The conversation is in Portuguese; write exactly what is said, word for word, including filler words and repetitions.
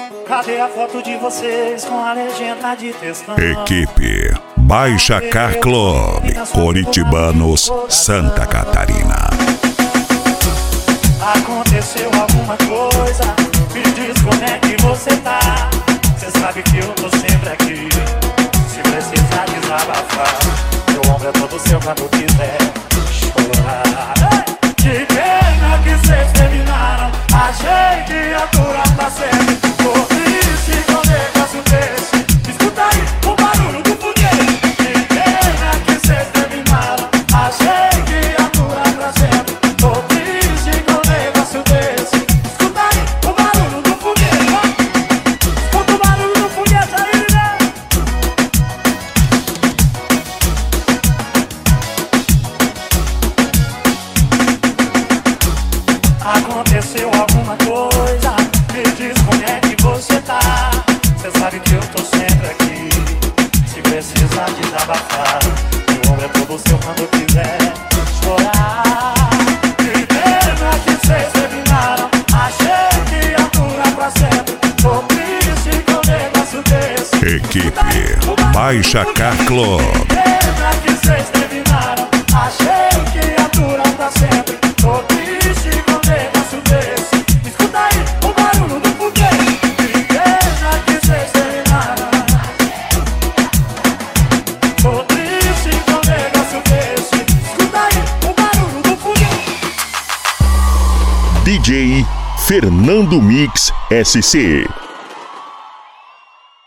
Cadê a foto de vocês com a legenda de textão? Equipe Baixa Car Club, Coritibanos, Santa Catarina. Aconteceu alguma coisa? Me diz como é que você tá. Cê sabe que eu tô sempre aqui. Se precisar desabafar, meu ombro é todo seu quando quiser chorar. Que pena que cês terminaram. Achei que a tua tá sempre. Por isso que eu negócio desse. Escuta aí o barulho do foguete. Que pena que cês terminaram. Achei que a tua tá sempre. Por isso que eu negócio desse. Escuta aí o barulho do foguete. Escuta o barulho do foguete aí, né? Aconteceu alguma coisa? Me diz como é que você tá. Cê sabe que eu tô sempre aqui. Se precisar desabafar, meu ombro é todo seu quando quiser chorar. Que pena que cês terminaram. Achei que ia durar pra sempre. Tô triste com um negócio desse. Equipe Baixa Car Club. Que pena que cês terminaram. Achei que ia durar pra sempre. Tô triste com um negócio desse. Escuta aí o barulho do foguete. Que pena que cês terminaram. Tô triste com um negócio desse. Escuta aí o barulho do foguete. D J Fernando Mix S C.